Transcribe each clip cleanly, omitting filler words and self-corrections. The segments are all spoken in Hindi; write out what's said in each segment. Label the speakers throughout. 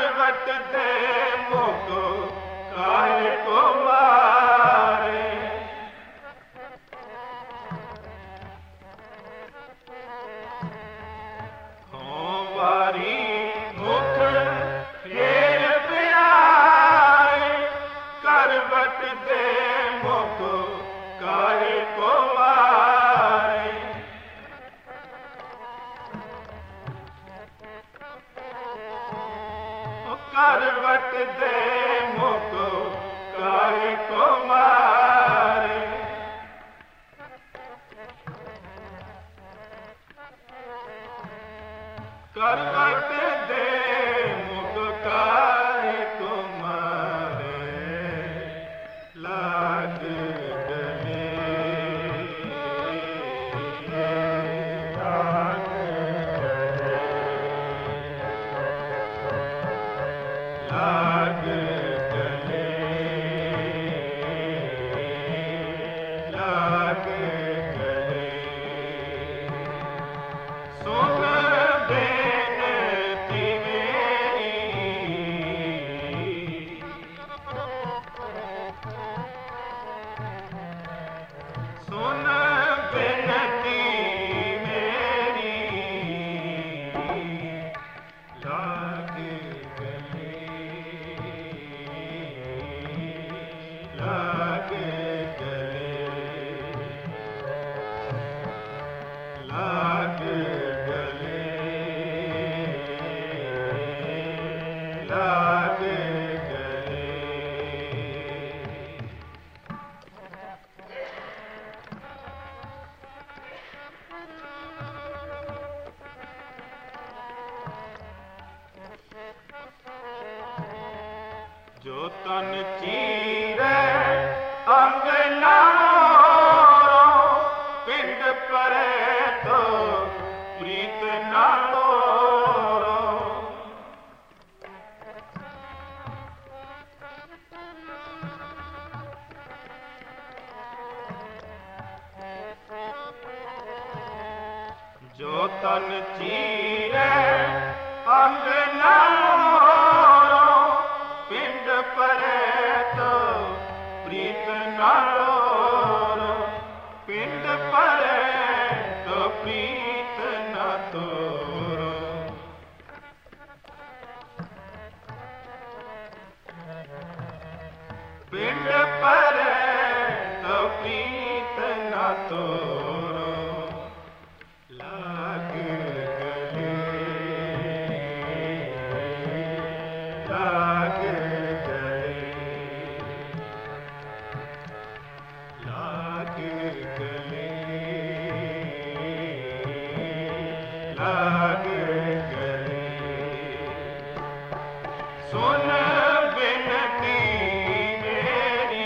Speaker 1: करवट दे मोको काहे को मारे। वारी मुख फेर प्यारे करवट दे मोको काहे को मारे। करवट दे मोको काहे को मारे। करवट दे मोको काहे को मारे। लाग गले लाग गले लाग गले लाग गले। सुन बेनती मेरी सुन बेनती मेरी लाग गले लाग गले लाग गले लाग गले। जो तन चीरे अंगना पिंड परे तो प्रीत नालो। जो तन चीरे अंगना पिंड परे तो प्रीत नालो। पिंड परे तो प्रीत न तोरो। पिंड परे तो प्रीत न तोरो। लाग गले लाग गले लाग गले लाग गले। सुन बिनती मेरी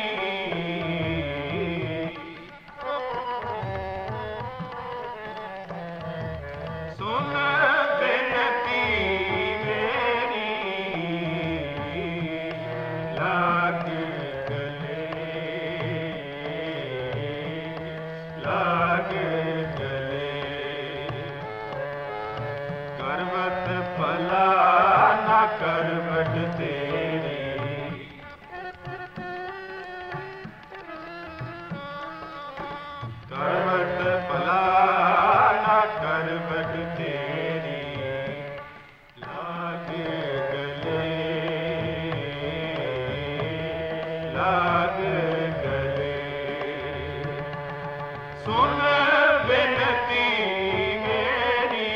Speaker 1: सुन बिनती मेरी लाग गले लाग गले। करवट भला न करवट तेरी करवट भला न करवट तेरी लाग गले लाग गले। सुन बिनती मेरी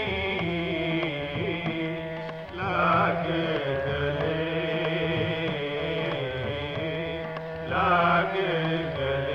Speaker 1: लाग गले लाग गले।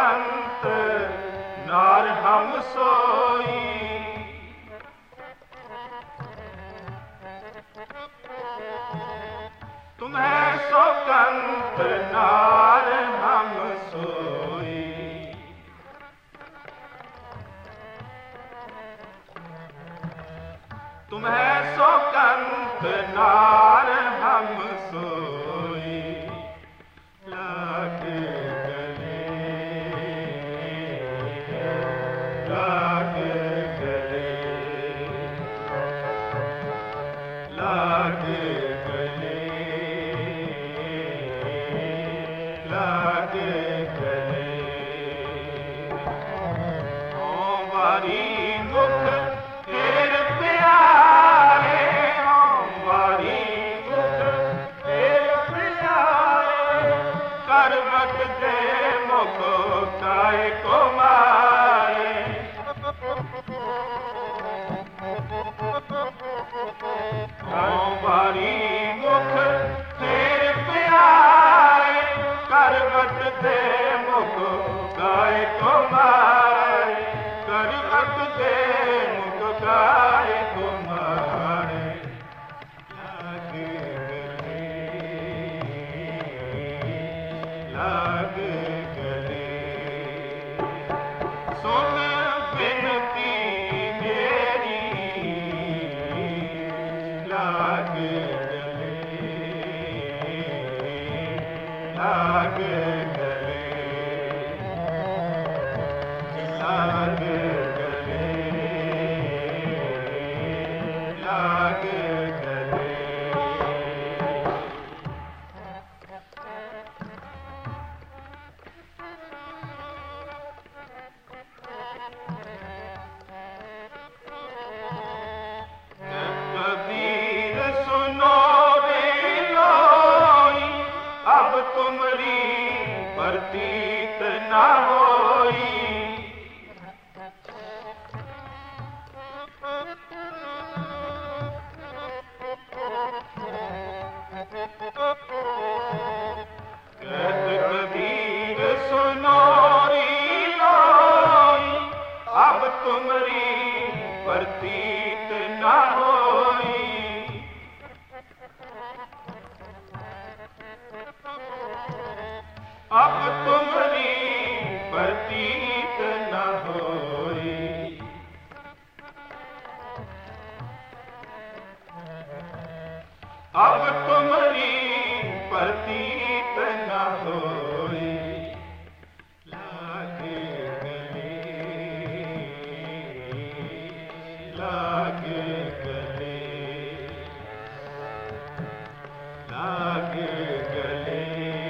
Speaker 1: कंत नार हम सोई। तुम्हें सो कंत नार हम सोई। तुम्हें सो कंत नार हम सोई। लागे गले लागे गले लागे गले लागे गले। ओ बारी मुख तेर प्यारे, ओ बारी मुख तेर प्यारे। करवट दे मुख काय को मारे। ओ बारी मुख तेर प्यारे। करवट दे मुख काय को मारे। करवट दे मुख काय को मारे। लागे गले लागे गले। सुन बिनती मेरी लागे गले लागे गले लागे गले लागे गले। कबीर सुनो रे लोई, अब तुमरी प्रतीत न होई। कबीर सुनो रे लोई, अब तुमरी प्रतीत न होई। अब तुमरी प्रतीत न होई। अब तुमरी प्रतीत न होई। लागे गले लागे गले लागे गले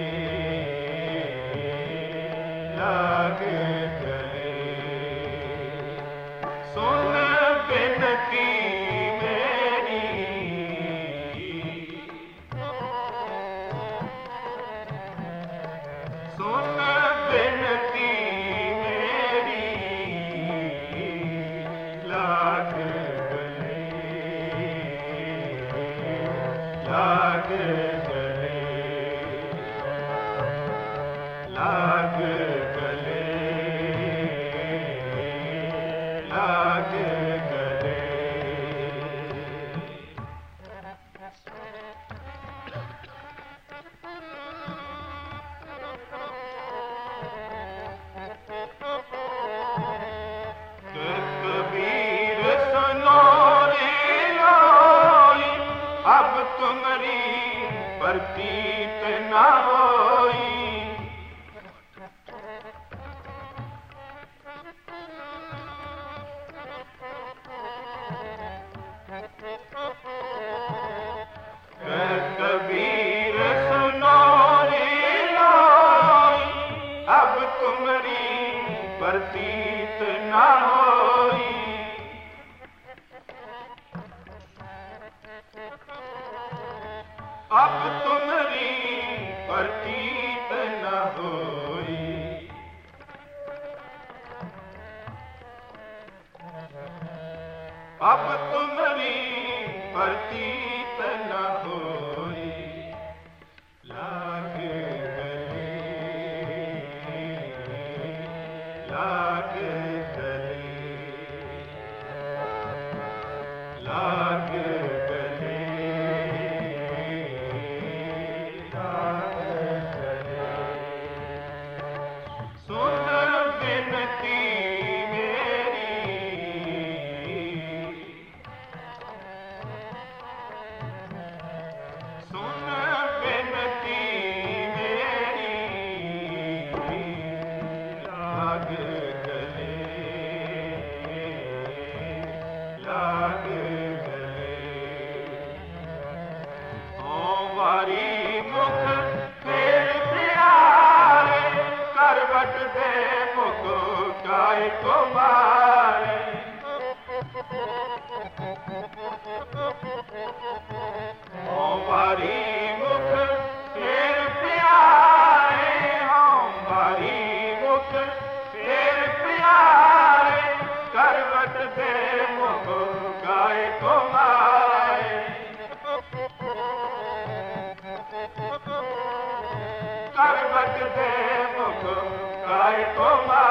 Speaker 1: लागे गले। सुन बिनती मेरी सुन बिनती मेरी। लागे गले लागे गले लागे गले लागे गले। कबीर सुनो रे लोई, अब तुमरी प्रतीत न होई। कबीर सुनो रे लोई, अब तुमरी प्रतीत न होई। अब तुमरी प्रतीत न होई। अब तुमरी प्रतीत न होई। लागे गले तुम्हारे हमारी मुख फिर प्यारे हमारी मुख फिर प्यारे करवट दे मुख गाए तुम्हारे करवट दे मुख गाए तुम्हारे